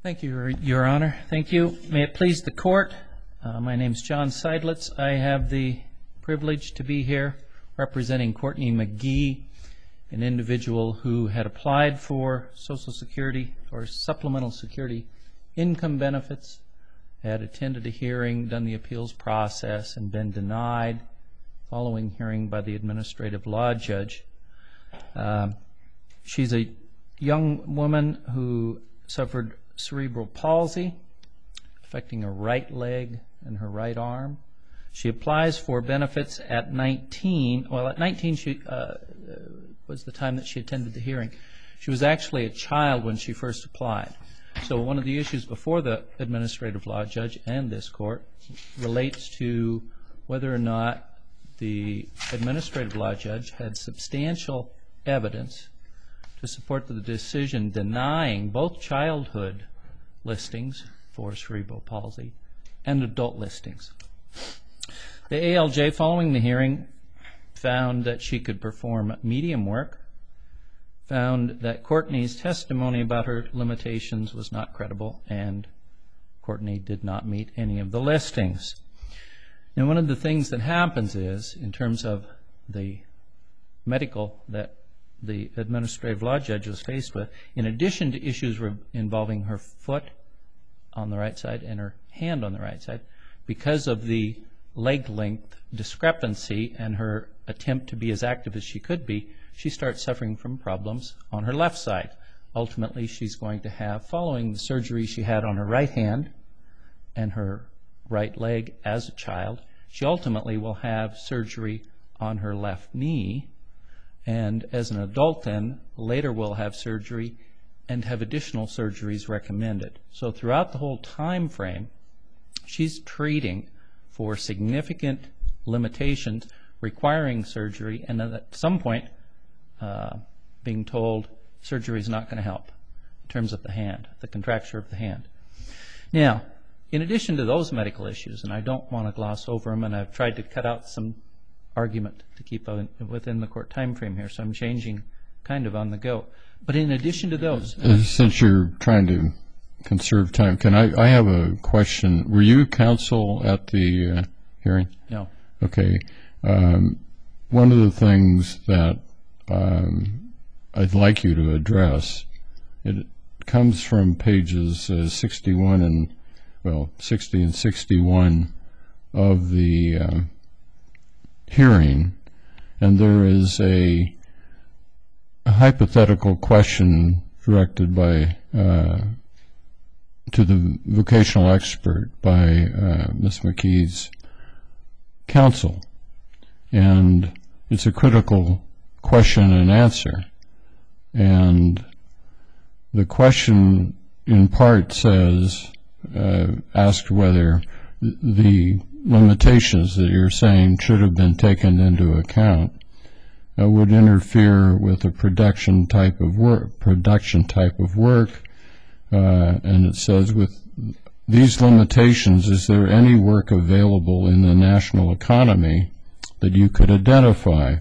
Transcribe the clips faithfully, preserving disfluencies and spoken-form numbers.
Thank you, Your Honor. Thank you. May it please the Court, uh, my name is John Seidlitz. I have the privilege to be here representing Courtney McGee, an individual who had applied for Social Security or Supplemental Security income benefits, had attended a hearing, done the appeals process, and been denied following hearing by the administrative law judge. Uh, she's a young woman who suffered cerebral palsy affecting her right leg and her right arm. She applies for benefits at nineteen. Well, at nineteen she uh, was the time that she attended the hearing. She was actually a child when she first applied. So one of the issues before the administrative law judge and this court relates to whether or not the administrative law judge had substantial evidence to support the decision denying both childhood listings for cerebral palsy and adult listings. The A L J, following the hearing, found that she could perform medium work, found that Courtney's testimony about her limitations was not credible, and Courtney did not meet any of the listings. Now, one of the things that happens is, in terms of the medical that the administrative law judge was faced with, in addition to issues involving her foot on the right side and her hand on the right side, because of the leg length discrepancy and her attempt to be as active as she could be, she starts suffering from problems on her left side. Ultimately, she's going to have, following the surgery she had on her right hand and her right leg as a child, she ultimately will have surgery on her left knee, and as an adult then, later will have surgery and have additional surgeries recommended. So throughout the whole time frame, she's treating for significant limitations requiring surgery, and at some point uh, being told surgery is not going to help in terms of the hand, the contracture of the hand. Now, in addition to those medical issues, and I don't want to gloss over them, and I've tried to cut out some argument to keep within the court time frame here, so I'm changing kind of on the go. But in addition to those... Since you're trying to conserve time, can I, I have a question. Were you counsel at the uh, hearing? No. Okay. Um, one of the things that um, I'd like you to address, it comes from pages uh, sixty-one and, well, sixty and sixty-one of the uh, hearing, and there is a, a hypothetical question directed by uh, to the vocational expert by uh, Miz McKee's counsel, and it's a critical question and answer, and the question in part says, uh, asked whether the limitations that you're saying should have been taken into account uh, would interfere with the production type of work, production type of work, uh, and it says, with these limitations, is there any work available in the national economy that you could identify?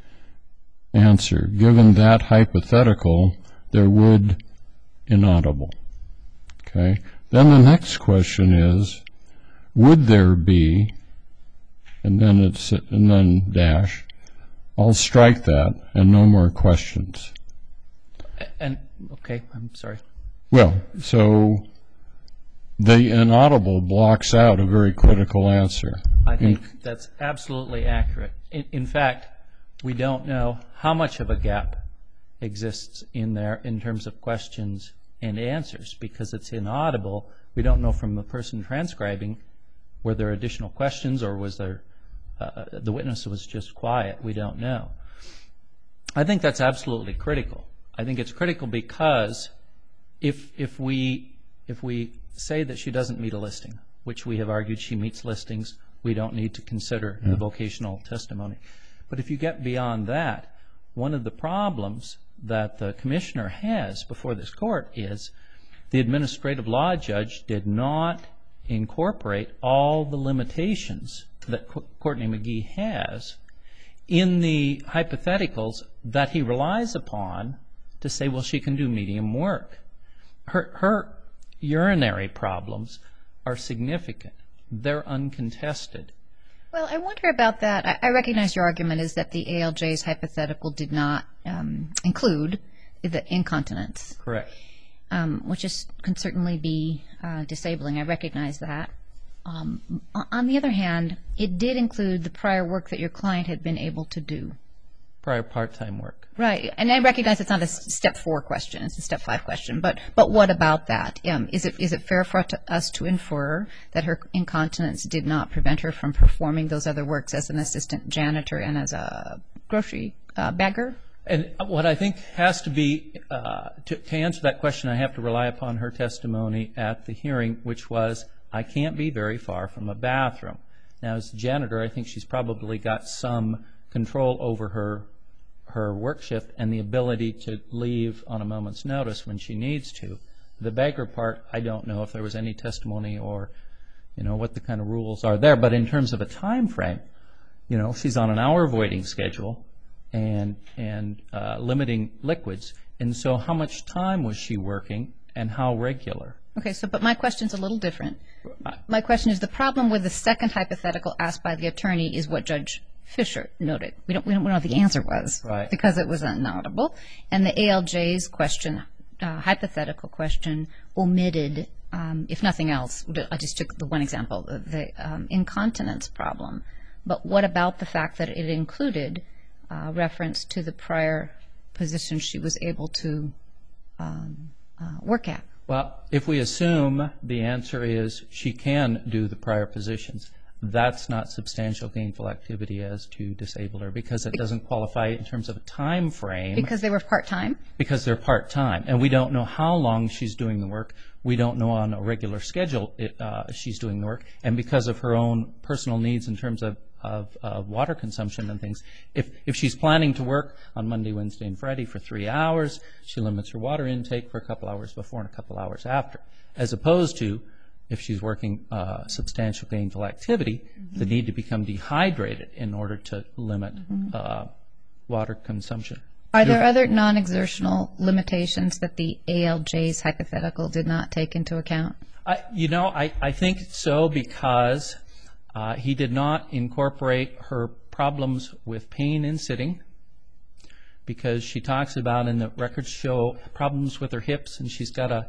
Answer, given that hypothetical, there would inaudible. Okay. Then the next question is, would there be, and then it's, and then dash, I'll strike that and no more questions. And, okay, I'm sorry. Well, so the inaudible blocks out a very critical answer. I think in, that's absolutely accurate. In, in fact, we don't know how much of a gap exists in there in terms of questions and answers, because it's inaudible. We don't know from the person transcribing were there additional questions, or was there uh, the witness was just quiet. We don't know. I think that's absolutely critical. I think it's critical because if if we if we say that she doesn't meet a listing, which we have argued she meets listings, we don't need to consider yeah. the vocational testimony. But if you get beyond that, one of the problems that the commissioner has before this court is the administrative law judge did not incorporate all the limitations that Courtney McGee has in the hypotheticals that he relies upon to say, well, she can do medium work. Her, her urinary problems are significant. They're uncontested. Well, I wonder about that. I, I recognize your argument is that the A L J's hypothetical did not um, include the incontinence. Correct. Um, which is, can certainly be uh, disabling. I recognize that. Um, on the other hand, it did include the prior work that your client had been able to do. Prior part-time work. Right, and I recognize it's not a step four question; it's a step five question. But but what about that? Um, is it is it fair for us to infer that her incontinence did not prevent her from performing those other works as an assistant janitor and as a grocery uh, bagger? And what I think has to be, uh, to, to answer that question, I have to rely upon her testimony at the hearing, which was, I can't be very far from a bathroom. Now, as a janitor, I think she's probably got some control over her her work shift and the ability to leave on a moment's notice when she needs to. The bagger part, I don't know if there was any testimony or, you know, what the kind of rules are there. But in terms of a time frame, you know, she's on an hour voiding schedule and and uh, limiting liquids. And so how much time was she working and how regular? Okay, so but my question's a little different. My question is, the problem with the second hypothetical asked by the attorney is what Judge Fisher noted. We don't, we don't know what the answer was, right, because it was inaudible. And the A L J's question, uh, hypothetical question, omitted, um, if nothing else, I just took the one example, the, the um, incontinence problem. But what about the fact that it included uh, reference to the prior position she was able to um, uh, work at? Well, if we assume the answer is she can do the prior positions, that's not substantial gainful activity as to disable her, because it doesn't qualify in terms of a time frame. Because they were part-time? Because they're part-time, and we don't know how long she's doing the work. We don't know on a regular schedule it, uh, she's doing the work, and because of her own personal needs in terms of, of uh, water consumption and things, if, if she's planning to work on Monday, Wednesday, and Friday for three hours, she limits her water intake for a couple hours before and a couple hours after, as opposed to if she's working uh, substantial gainful activity, mm-hmm. the need to become dehydrated in order to limit mm-hmm. uh, water consumption. Are there other non-exertional limitations that the A L J's hypothetical did not take into account? I, you know, I, I think so, because uh, he did not incorporate her problems with pain in sitting, because she talks about, in the records show, problems with her hips, and she's got a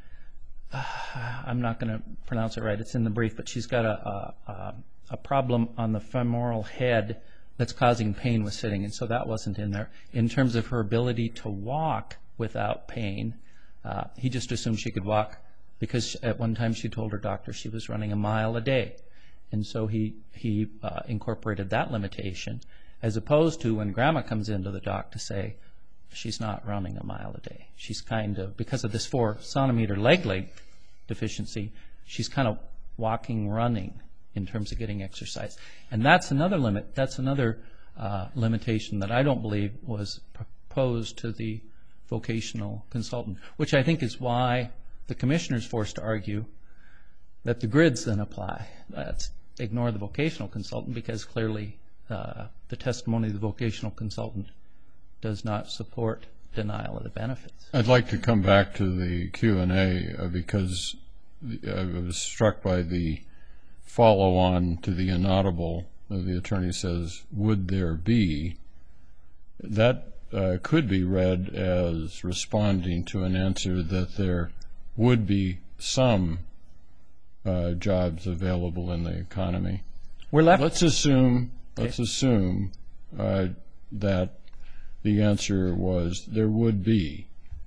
Uh, I'm not going to pronounce it right, it's in the brief, but she's got a, a, a problem on the femoral head that's causing pain with sitting, and so that wasn't in there. In terms of her ability to walk without pain, uh, he just assumed she could walk because at one time she told her doctor she was running a mile a day, and so he, he uh, incorporated that limitation, as opposed to when grandma comes into the doc to say, she's not running a mile a day. She's kind of, because of this four centimeter leg length deficiency, she's kind of walking, running in terms of getting exercise. And that's another limit, that's another uh, limitation that I don't believe was proposed to the vocational consultant, which I think is why the commissioner's forced to argue that the grids then apply. That's ignore the vocational consultant, because clearly uh, the testimony of the vocational consultant does not support denial of the benefits. I'd like to come back to the Q and A uh, because I was struck by the follow-on to the inaudible. Uh, the attorney says, would there be? That uh, could be read as responding to an answer that there would be some uh, jobs available in the economy. We're left. Let's assume, okay. let's assume uh, that the answer was there would be.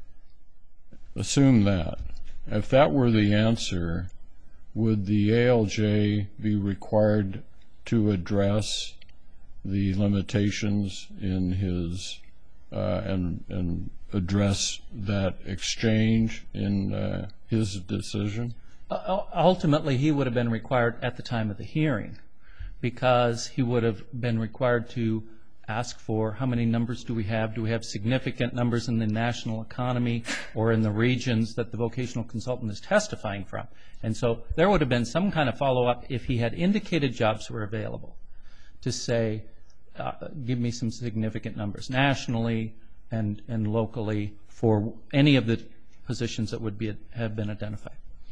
Assume that. If that were the answer, would the A L J be required to address the limitations in his uh, and and address that exchange in uh, his decision? Uh, ultimately, he would have been required at the time of the hearing, because he would have been required to ask for how many numbers do we have? Do we have significant numbers in the national economy or in the regions that the vocational consultant is testifying from? And so there would have been some kind of follow-up if he had indicated jobs were available to say, uh, give me some significant numbers nationally and, and locally for any of the positions that would be have been identified.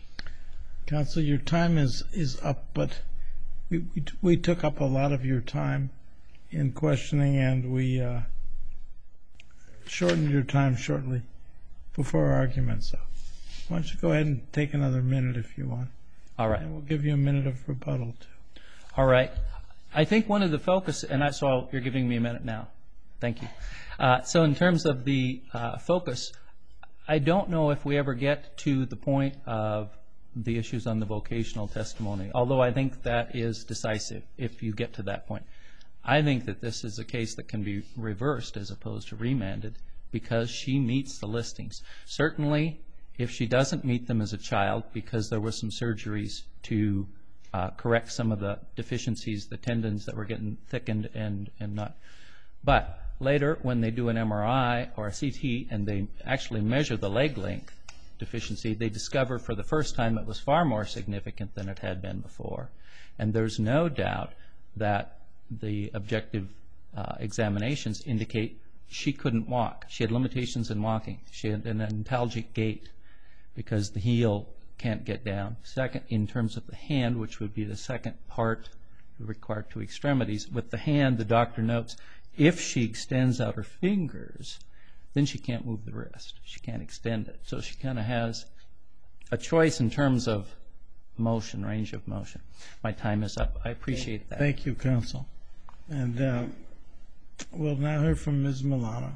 Counsel, your time is, is up, but we, we, we took up a lot of your time in questioning, and we uh, shortened your time shortly before our argument. So why don't you go ahead and take another minute if you want. All right. And we'll give you a minute of rebuttal, too. All right. I think one of the focus, and that's all, you're giving me a minute now. Thank you. Uh, so in terms of the uh, focus, I don't know if we ever get to the point of the issues on the vocational testimony, although I think that is decisive if you get to that point. I think that this is a case that can be reversed as opposed to remanded because she meets the listings. Certainly, if she doesn't meet them as a child because there were some surgeries to uh, correct some of the deficiencies, the tendons that were getting thickened and, and not. But later, when they do an M R I or a C T and they actually measure the leg length deficiency, they discover for the first time it was far more significant than it had been before. And there's no doubt that the objective uh, examinations indicate she couldn't walk. She had limitations in walking. She had an antalgic gait because the heel can't get down. Second, in terms of the hand, which would be the second part required two extremities, with the hand, the doctor notes, if she extends out her fingers, then she can't move the wrist. She can't extend it. So she kind of has a choice in terms of motion, range of motion. My time is up. I appreciate that. Thank you, counsel. And uh, we'll now hear from Miz Milano.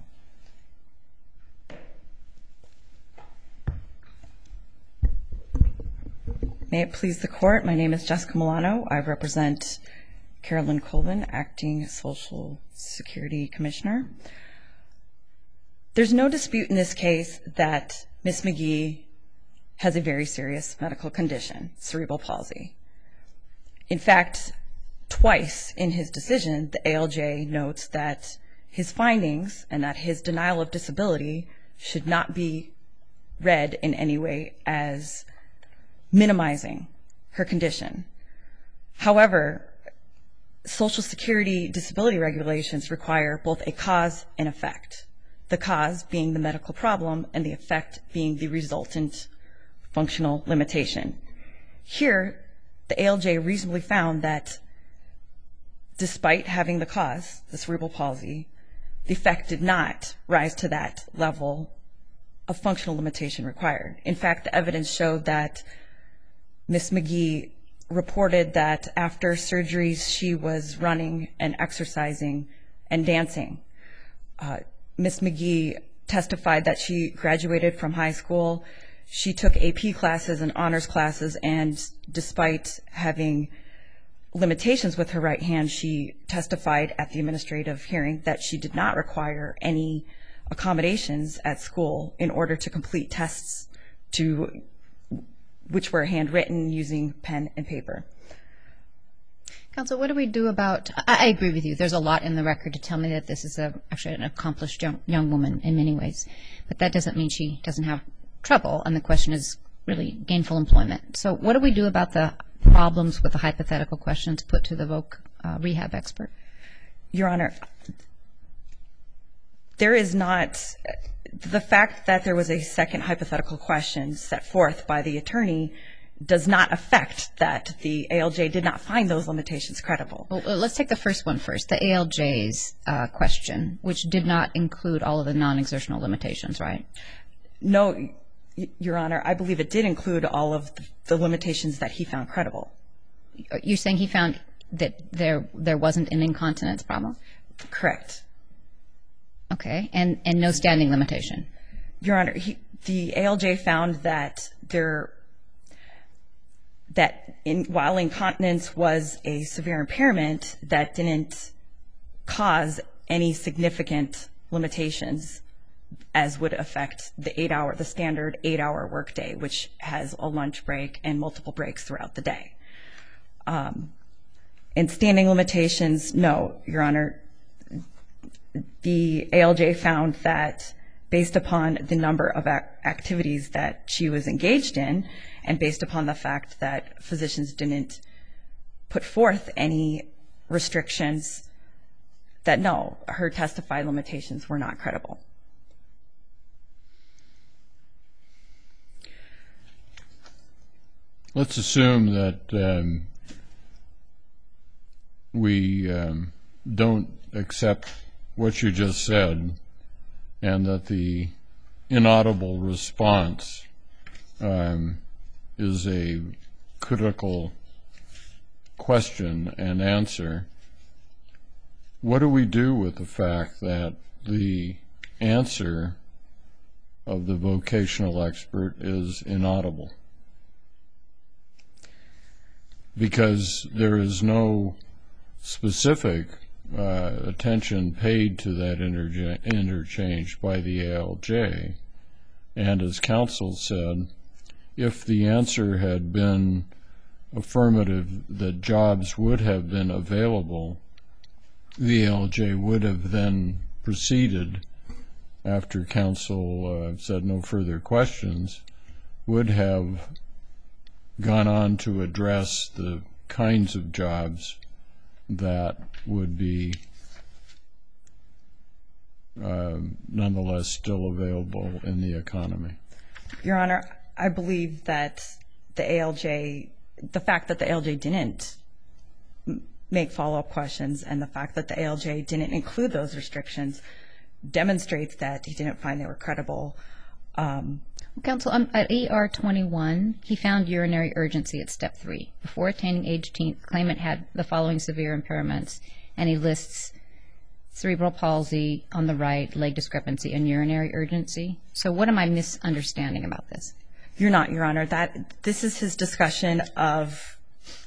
May it please the court, my name is Jessica Milano. I represent Carolyn Colvin, Acting Social Security Commissioner. There's no dispute in this case that Miz McGee has a very serious medical condition, cerebral palsy. In fact, twice in his decision, the A L J notes that his findings and that his denial of disability should not be read in any way as minimizing her condition. However, Social Security disability regulations require both a cause and effect, the cause being the medical problem and the effect being the resultant functional limitation. Here, the A L J reasonably found that despite having the cause, the cerebral palsy, the effect did not rise to that level of functional limitation required. In fact, the evidence showed that Miz McGee reported that after surgeries she was running and exercising and dancing. Uh, Miz McGee testified that she graduated from high school. She took A P classes and honors classes, and despite having limitations with her right hand, she testified at the administrative hearing that she did not require any accommodations at school in order to complete tests to which were handwritten using pen and paper. Counsel, what do we do about, I, I agree with you, there's a lot in the record to tell me that this is a, actually an accomplished young, young woman in many ways, but that doesn't mean she doesn't have trouble, and the question is really gainful employment. So what do we do about the problems with the hypothetical questions put to the voc uh, rehab expert? Your Honor, there is not, the fact that there was a second hypothetical question set forth by the attorney does not affect that the A L J did not find those limitations credible. Well, let's take the first one first, the A L J's uh, question, which did not include all of the non-exertional limitations, right? No, Your Honor, I believe it did include all of the limitations that he found credible. You're saying he found that there there wasn't an incontinence problem? Correct. Okay, and, and no standing limitation? Your Honor, he, the A L J found that there, that in, while incontinence was a severe impairment, that didn't cause any significant limitations as would affect the eight hour, the standard eight hour workday, which has a lunch break and multiple breaks throughout the day. Um, and standing limitations, no, Your Honor. The A L J found that based upon the number of ac activities that she was engaged in, and based upon the fact that physicians didn't put forth any restrictions, that no, her testified limitations were not credible. let's assume that um, we um, don't accept what you just said, and that the inaudible response um, is a critical question and answer. What do we do with the fact that the answer of the vocational expert is inaudible? Because there is no specific uh, attention paid to that interja- interchange by the A L J. And as counsel said, if the answer had been affirmative that jobs would have been available, the A L J would have then proceeded, after counsel uh, said no further questions, would have gone on to address the kinds of jobs that would be uh, nonetheless still available in the economy. Your Honor, I believe that the A L J, the fact that the A L J didn't make follow-up questions and the fact that the A L J didn't include those restrictions demonstrates that he didn't find they were credible. Um, Counsel, um, at E R twenty-one, he found urinary urgency at step three. Before attaining age eighteen, the claimant had the following severe impairments, and he lists cerebral palsy on the right, leg discrepancy, and urinary urgency. So what am I misunderstanding about this? You're not, Your Honor. That this is his discussion of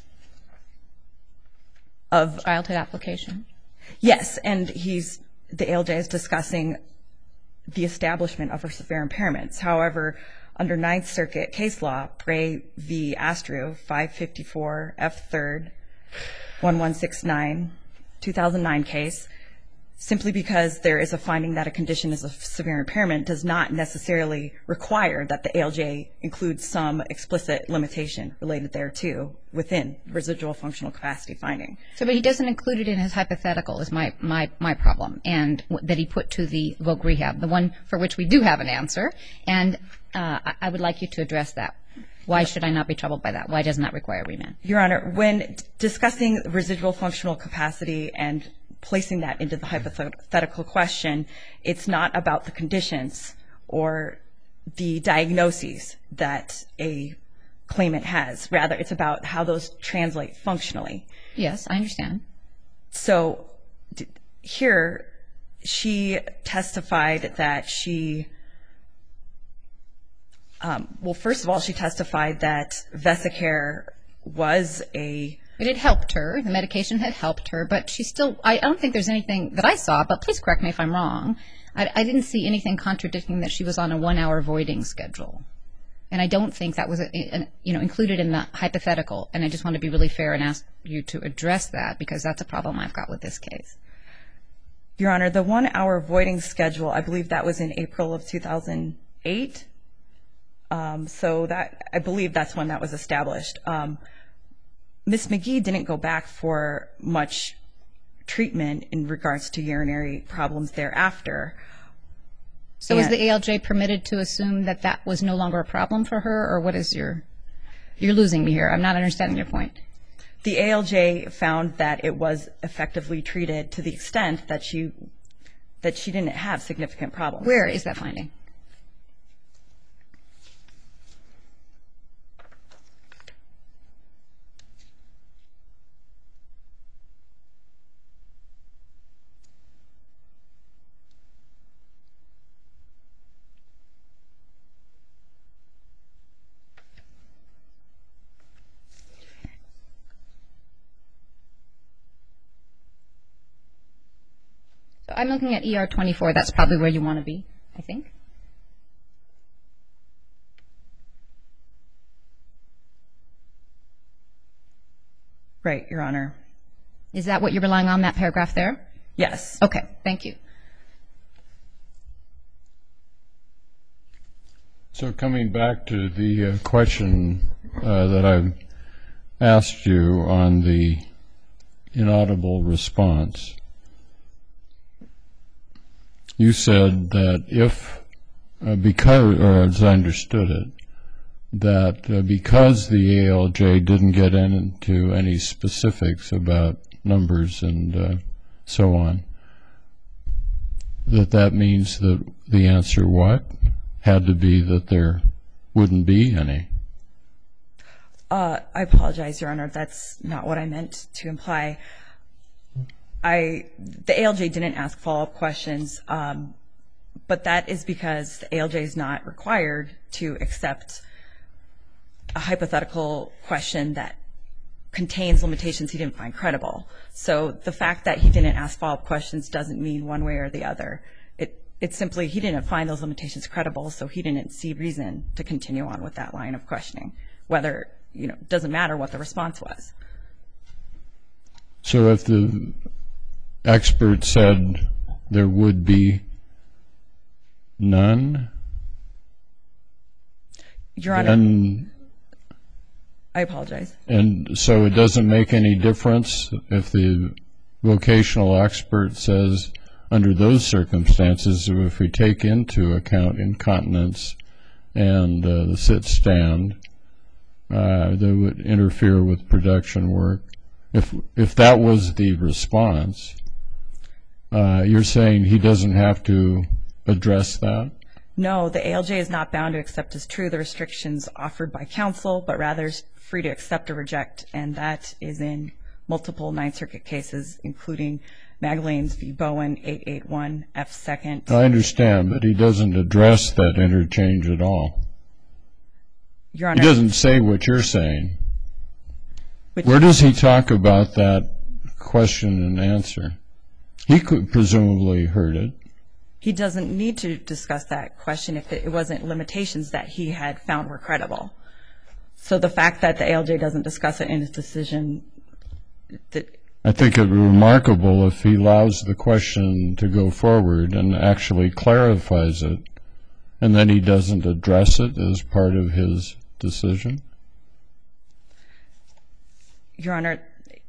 of Childhood application? Yes, and he's the A L J is discussing the establishment of her severe impairments. However, under Ninth Circuit case law, Prey v. Astru, five fifty-four F third, eleven sixty-nine, two thousand nine case, simply because there is a finding that a condition is a severe impairment does not necessarily require that the A L J include some explicit limitation related thereto within residual functional capacity finding. So, but he doesn't include it in his hypothetical is my, my, my problem, and w- that he put to the voc rehab, the one for which we do have an answer, and uh, I, I would like you to address that. Why should I not be troubled by that? Why doesn't that require remand? Your Honor, when d- discussing residual functional capacity and placing that into the hypothetical question, it's not about the conditions or the diagnoses that a claimant has. Rather, it's about how those translate functionally. Yes, I understand. So d- here, she testified that she, um, well, first of all, she testified that Vesicare was a But it helped her. The medication had helped her, but she still, I don't think there's anything that I saw, but please correct me if I'm wrong. I, I didn't see anything contradicting that she was on a one-hour voiding schedule. And I don't think that was, a, a, you know, included in the hypothetical. And I just want to be really fair and ask you to address that, because that's a problem I've got with this case. Your Honor, the one-hour voiding schedule, I believe that was in April of two thousand eight. Um, so that, I believe that's when that was established. Um, Miz McGee didn't go back for much treatment in regards to urinary problems thereafter. So And is the A L J permitted to assume that that was no longer a problem for her, or what is your, you're losing me here. I'm not understanding your point. The A L J found that it was effectively treated to the extent that she, that she didn't have significant problems. Where is that finding? So I'm looking at E R twenty-four. That's probably where you want to be, I think. Right, Your Honor. Is that what you're relying on, that paragraph there? Yes. Okay, thank you. So coming back to the uh, question uh, that I asked you on the inaudible response, you said that if, uh, because, or as I understood it, that uh, because the A L J didn't get into any specifics about numbers and uh, so on, that that means that the answer what? Had to be that there wouldn't be any. Uh, I apologize, Your Honor. That's not what I meant to imply. I, the A L J didn't ask follow-up questions, um, but that is because the A L J is not required to accept a hypothetical question that contains limitations he didn't find credible. So the fact that he didn't ask follow-up questions doesn't mean one way or the other. It, it's simply he didn't find those limitations credible, so he didn't see reason to continue on with that line of questioning, whether, you know, it doesn't matter what the response was. So if the expert said there would be none, Your Honor, then, I apologize. and so it doesn't make any difference if the vocational expert says under those circumstances, if we take into account incontinence and uh, the sit-stand, uh, that would interfere with production work. If if that was the response, uh, you're saying he doesn't have to address that? No, the A L J is not bound to accept as true the restrictions offered by counsel, but rather is free to accept or reject, and that is in multiple Ninth Circuit cases, including Magdalene's v. Bowen, eight eighty-one F second. I understand, but he doesn't address that interchange at all. Your Honor, He doesn't say what you're saying. which- Where does he talk about that question and answer? He could presumably heard it. he doesn't need to discuss that question if it wasn't limitations that he had found were credible. So the fact that the A L J doesn't discuss it in his decision, that I think it would be remarkable if he allows the question to go forward and actually clarifies it, and then he doesn't address it as part of his decision. Your Honor,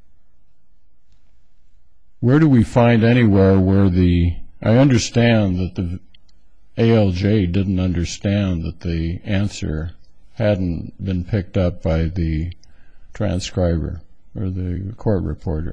Where do we find anywhere where the, I understand that the A L J didn't understand that the answer hadn't been picked up by the transcriber or the court reporter.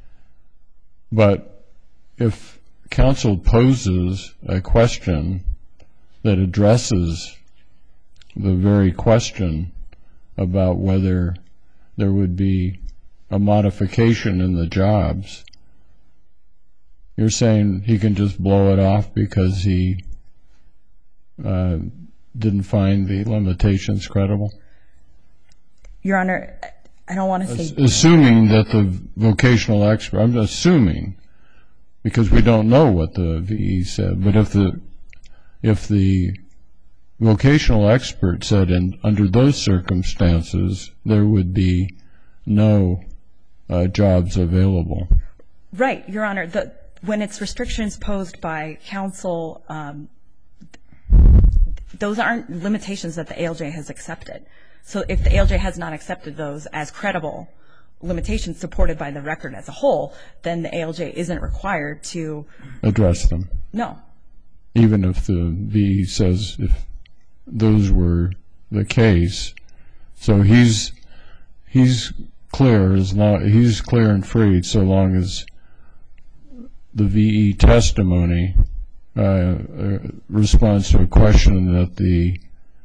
But if counsel poses a question that addresses the very question about whether there would be a modification in the jobs, you're saying he can just blow it off because he uh, didn't find the limitations credible? Your Honor, I don't want to say... Assuming that the vocational expert, I'm assuming, because we don't know what the V E said, but if the if the vocational expert said in, under those circumstances there would be no uh, jobs available. Right, Your Honor. The, when it's restrictions posed by counsel, um, those aren't limitations that the A L J has accepted. So if the A L J has not accepted those as credible limitations supported by the record as a whole, then the A L J isn't required to address them. No. Even if the V E says if those were the case. So he's he's clear as long he's clear and free so long as the V E testimony uh, uh, responds to a question that the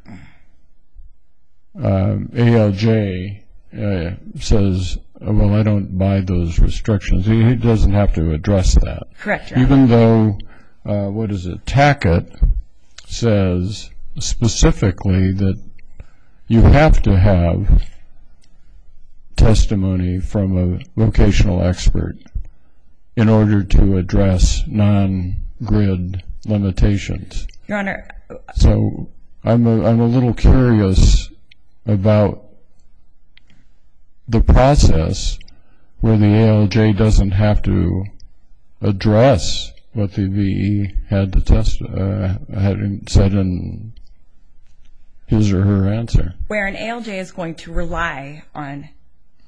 uh, A L J uh, says, well, I don't buy those restrictions. He, he doesn't have to address that. Correct, Your Honor. Even though, uh, what is it, Tackett says specifically that you have to have testimony from a vocational expert in order to address non-grid limitations. Your Honor. So I'm a, I'm a little curious about the process where the A L J doesn't have to address what the V E had to test, uh, had said in his or her answer. Where an A L J is going to rely on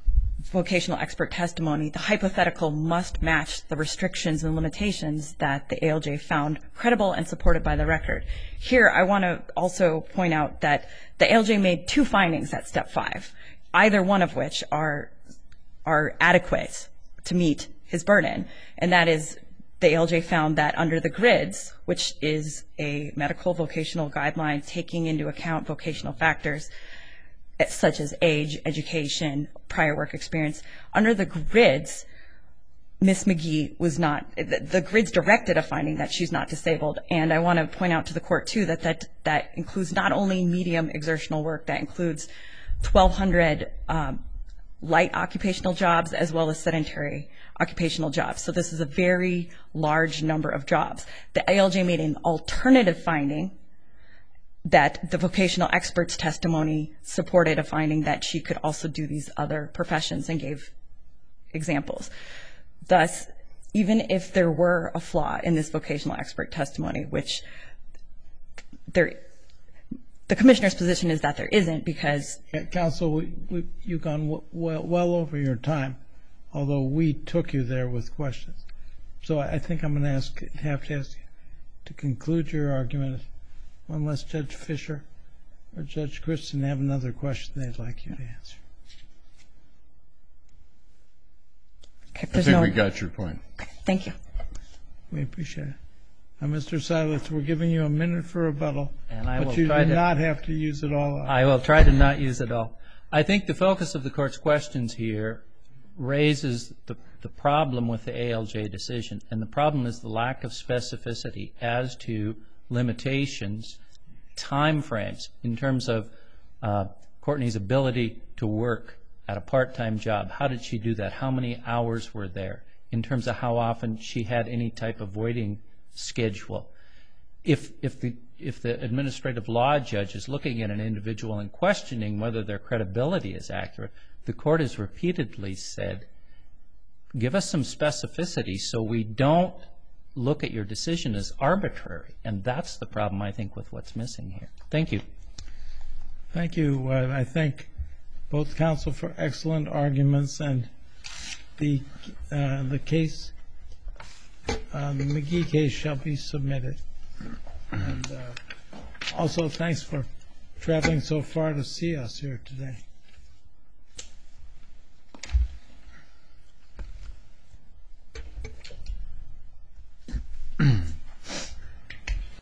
vocational expert testimony, the hypothetical must match the restrictions and limitations that the A L J found credible and supported by the record. Here, I want to also point out that the A L J made two findings at step five, either one of which are are adequate to meet his burden, and that is the A L J found that under the grids, which is a medical vocational guideline taking into account vocational factors such as age, education, prior work experience, under the grids, Miz McGee was not, the, the grids directed a finding that she's not disabled. And I want to point out to the court, too, that that, that includes not only medium exertional work, that includes twelve hundred um, light occupational jobs as well as sedentary occupational jobs. So this is a very large number of jobs. The A L J made an alternative finding that the vocational expert's testimony supported a finding that she could also do these other professions and gave examples. Thus, even if there were a flaw in this vocational expert testimony, which there, the commissioner's position is that there isn't because... Counsel, we, we, you've gone w well, well over your time, although we took you there with questions. So I think I'm going to ask, have to ask you to conclude your argument, unless Judge Fisher or Judge Christen have another question they'd like you to answer. Okay, I think no... we got your point. Thank you. We appreciate it. Now, Mister Seidlitz, we're giving you a minute for rebuttal, and I but will you try do to, not have to use it all up. I will try to not use it all. I think the focus of the Court's questions here raises the, the problem with the A L J decision, and the problem is the lack of specificity as to limitations, time frames, in terms of uh, Courtney's ability to work at a part-time job. How did she do that? How many hours were there? In terms of how often she had any type of voiding schedule. If, if, the, if the administrative law judge is looking at an individual and questioning whether their credibility is accurate, the Court has repeatedly said, give us some specificity so we don't look at your decision as arbitrary. And that's the problem, I think, with what's missing here. Thank you. Thank you. Uh, I thank both counsel for excellent arguments, and the uh, the case, uh, the McGee case, shall be submitted. And uh, also, thanks for traveling so far to see us here today.